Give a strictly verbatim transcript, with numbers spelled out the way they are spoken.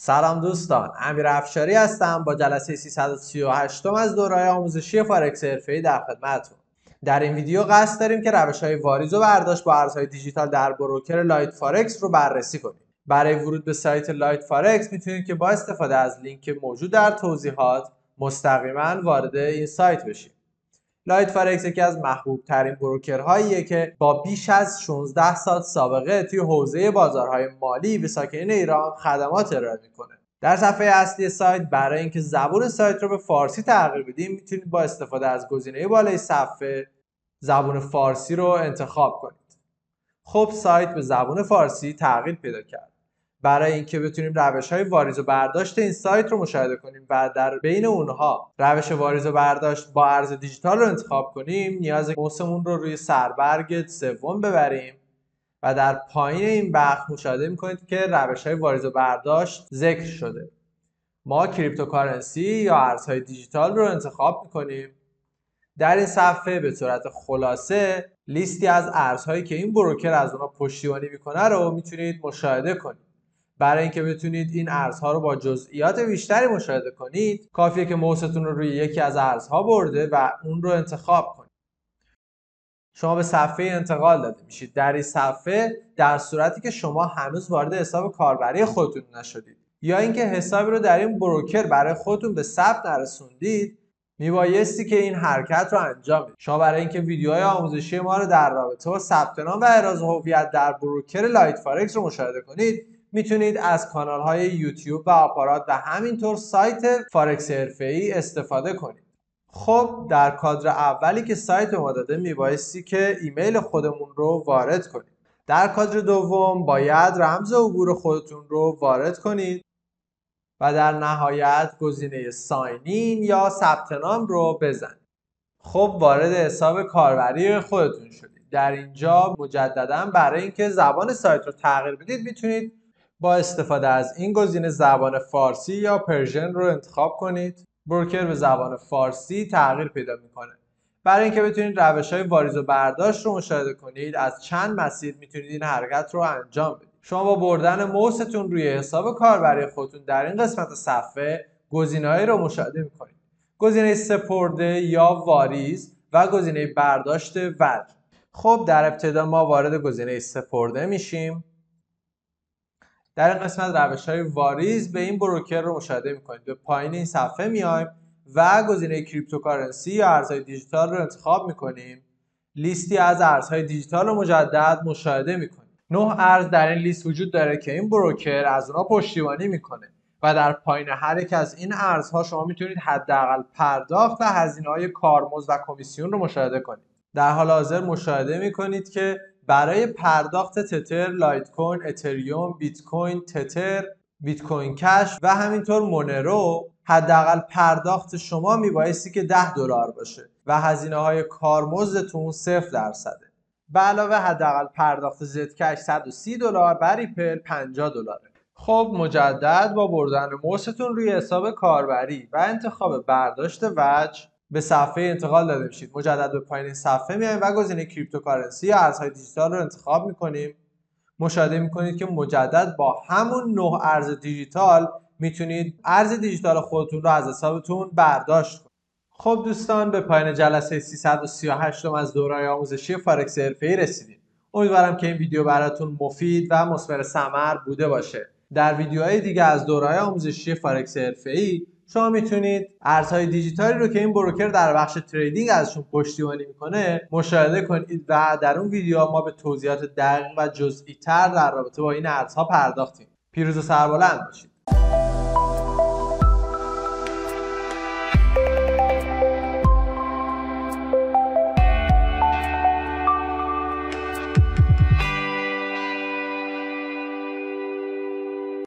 سلام دوستان، امیر افشاری هستم با جلسه سیصد و سی و هشت از دوره‌های آموزشی فارکس حرفه‌ای در خدمتتون. در این ویدیو قصد داریم که روش‌های واریز و برداشت با ارزهای دیجیتال در بروکر لایت فارکس رو بررسی کنیم. برای ورود به سایت لایت فارکس میتونید که با استفاده از لینک موجود در توضیحات مستقیما وارد این سایت بشید. لایت فارکس یکی از محبوب ترین بروکرهاییه که با بیش از شانزده سال سابقه توی حوزه بازارهای مالی به ساکنین ایران خدمات ارائه میکنه. در صفحه اصلی سایت برای اینکه زبان سایت رو به فارسی تغییر بدیم میتونید با استفاده از گزینه بالای صفحه زبان فارسی رو انتخاب کنید. خب سایت به زبان فارسی تغییر پیدا کرد. برای اینکه بتونیم روش‌های واریز و برداشت این سایت رو مشاهده کنیم و در بین اونها روش واریز و برداشت با ارز دیجیتال رو انتخاب کنیم، نیاز موسمون رو روی سربرگ سوم ببریم و در پایین این بخش مشاهده می‌کنید که روش‌های واریز و برداشت ذکر شده. ما کریپتوکارنسی یا ارزهای دیجیتال رو انتخاب می‌کنیم. در این صفحه به صورت خلاصه لیستی از ارزهایی که این بروکر از اونها پشتیبانی میکنه رو میتونید مشاهده کنید. برای اینکه بتونید این ارزها رو با جزئیات بیشتری مشاهده کنید، کافیه که موستون رو روی یکی از ارزها برده و اون رو انتخاب کنید. شما به صفحه انتقال داده میشید. در این صفحه در صورتی که شما هنوز وارد حساب کاربری خودتون نشدید یا اینکه حسابی رو در این بروکر برای خودتون به ثبت نرسوندید، میبایستی که این حرکت رو انجام بدید. شما برای اینکه ویدیوهای آموزشی ما رو در رابطه با ثبت نام و احراز هویت در بروکر لایت فارکس رو مشاهده کنید، میتونید از کانال‌های یوتیوب و آپارات و همینطور سایت فارکس حرفه‌ای استفاده کنید. خب در کادر اولی که سایت ما داده میبایستی که ایمیل خودمون رو وارد کنید. در کادر دوم باید رمز عبور خودتون رو وارد کنید و در نهایت گزینه ساینین یا ثبت نام رو بزنید. خب وارد حساب کاربری خودتون شدید. در اینجا مجددا برای اینکه زبان سایت رو تغییر بدید میتونید با استفاده از این گزینه زبان فارسی یا پرژن رو انتخاب کنید. بروکر به زبان فارسی تغییر پیدا میکنه. برای اینکه بتونید روش‌های واریز و برداشت رو مشاهده کنید، از چند مسیر میتونید این حرکت رو انجام بدید. شما با بردن موستون روی حساب کاربری خودتون در این قسمت صفحه گزینه‌هایی رو مشاهده میکنید. گزینه سپرده یا واریز و گزینه برداشت وجه. خب در ابتدا ما وارد گزینه سپرده میشیم. در این قسمت روش‌های واریز به این بروکر رو مشاهده میکنید. به پایین این صفحه میایم و گزینه کریپتوکارنسی یا ارزهای دیجیتال رو انتخاب میکنیم. لیستی از ارزهای دیجیتال رو مجدد مشاهده میکنیم. نه ارز در این لیست وجود داره که این بروکر از اونها پشتیبانی میکنه و در پایین هر یک از این ارزها شما میتونید حداقل پرداخت و هزینه‌های کارمزد و کمیسیون رو مشاهده کنید. در حال حاضر مشاهده میکنید که برای پرداخت تتر، لایت کوین، اتریوم، بیت کوین، تتر، بیت کوین کش و همینطور مونرو حداقل پرداخت شما میبایستی که ده دلار باشه و هزینه‌های کارمزدتون صفر درصده. به علاوه حداقل پرداخت زد کش صد و سی دلار، بر ریپل پنجاه دلاره. خب مجدد با بردن موستون روی حساب کاربری و انتخاب برداشت وجه به صفحه انتقال داده میشید. مجدد به پایین صفحه میایم و گزینه کریپتوکارنسی یا ارزهای دیجیتال رو انتخاب میکنیم. مشاهده میکنید که مجدد با همون نه ارز دیجیتال میتونید ارز دیجیتال خودتون رو از حسابتون برداشت کنید. خب دوستان به پایان جلسه سیصد و سی و هشت از دوره‌های آموزشی فارکس حرفه‌ای رسیدیم. امیدوارم که این ویدیو براتون مفید و مثمر ثمر بوده باشه. در ویدیوهای دیگه از دوره‌های آموزشی فارکس حرفه‌ای شما میتونید ارزهای دیجیتالی رو که این بروکر در بخش تریدینگ ازشون پشتیبانی میکنه مشاهده کنید و در اون ویدیو ما به توضیحات دقیق و جزئی تر در رابطه با این ارزها پرداختیم. پیروز و سربلند باشید.